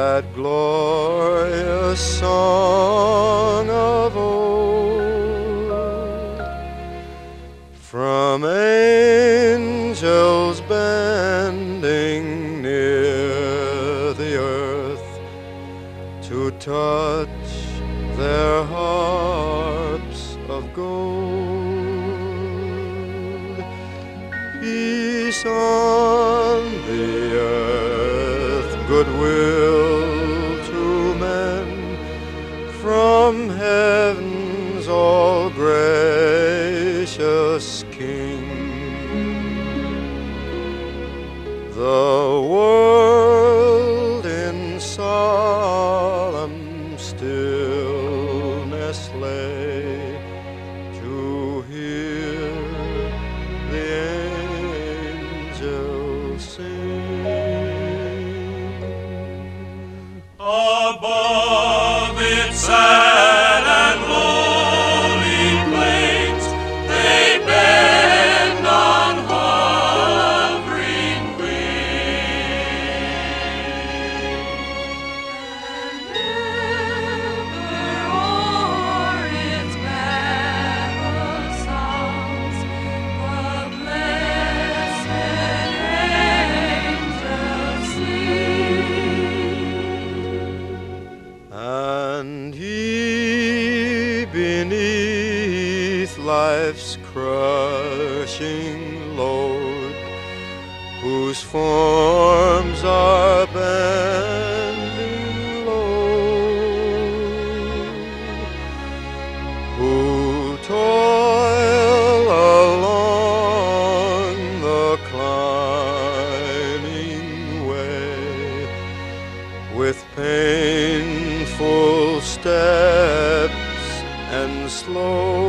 that glorious song of old, from angels bending near the earth to touch their harps of gold. Peace on the earth, goodwill to men, from heaven's all gracious King. The world in solemn stillness lay to hear the angels sing. Above its sad and lonely plains, they bend on hovering wings. And ever o'er its battle songs, the blessed angels sing. And he, beneath life's crushing load, whose forms are bending low, who toil along the climbing way with painful steps and slow.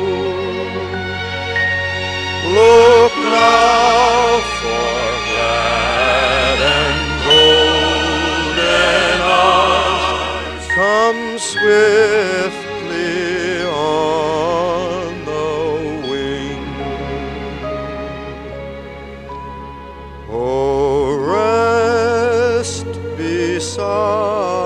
Look now for glad and golden hours come swiftly on the wing. Oh, rest beside